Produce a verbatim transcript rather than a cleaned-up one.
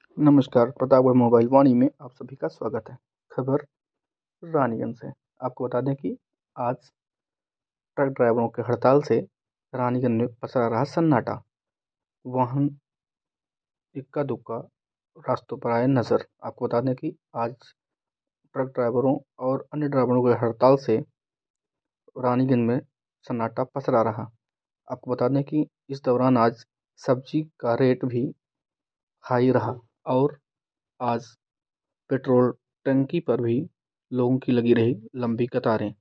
नमस्कार, प्रतापगढ़ मोबाइल वाणी में आप सभी का स्वागत है। खबर रानीगंज से। आपको बता दें कि आज ट्रक ड्राइवरों की हड़ताल से रानीगंज में पसरा रहा सन्नाटा। वाहन इक्का दुक्का रास्तों पर आए नजर। आपको बता दें कि आज ट्रक ड्राइवरों और अन्य ड्राइवरों की हड़ताल से रानीगंज में सन्नाटा पसरा रहा। आपको बता दें कि इस दौरान आज सब्जी का रेट भी हाई रहा और आज पेट्रोल टंकी पर भी लोगों की लगी रही लंबी कतारें।